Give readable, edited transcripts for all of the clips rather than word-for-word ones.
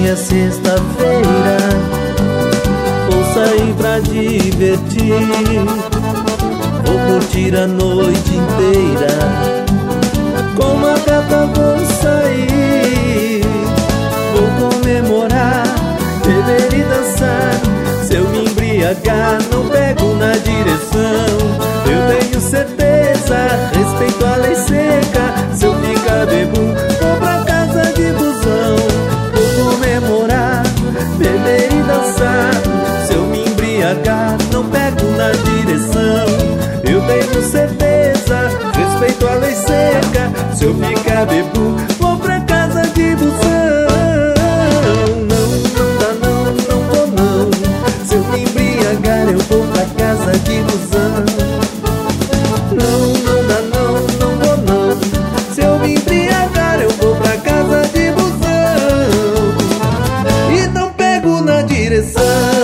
é sexta-feira, vou sair pra divertir, vou curtir a noite inteira. Com uma gata vou sair, vou comemorar, beber e dançar. Se eu me embriagar, não pego na direção. Eu tenho certeza, respeito a lei seca. Se eu ficar bebum, vou pra casa de busão. Vou comemorar, beber e dançar. Se eu me embriagar, não pego na direção. Eu tenho certeza, respeito a lei seca. Se eu ficar bebum, vou pra casa de busão. Eu vou pra casa de busão. Não dá não vou não. Se eu me embriagar eu vou pra casa de busão e não pego na direção.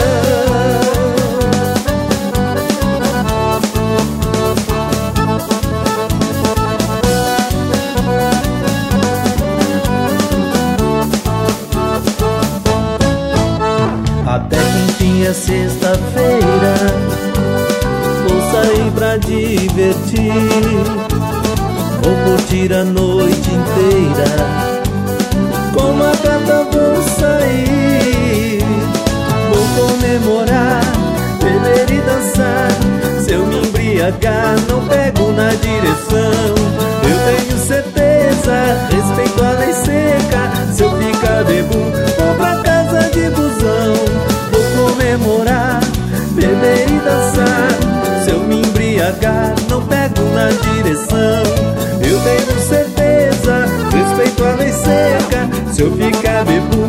Até que enfim é sexta-feira, vou sair pra divertir, vou curtir a noite inteira. Com uma gata vou sair, vou comemorar, beber e dançar. Se eu me embriagar, não pego na direção. Eu tenho certeza, respeito a lei seca. Se eu ficar bebum, vou pra casa de busão. Comemorar, beber e dançar. Se eu me embriagar, não pego na direção. Eu tenho certeza, respeito a lei seca. Se eu ficar bebum,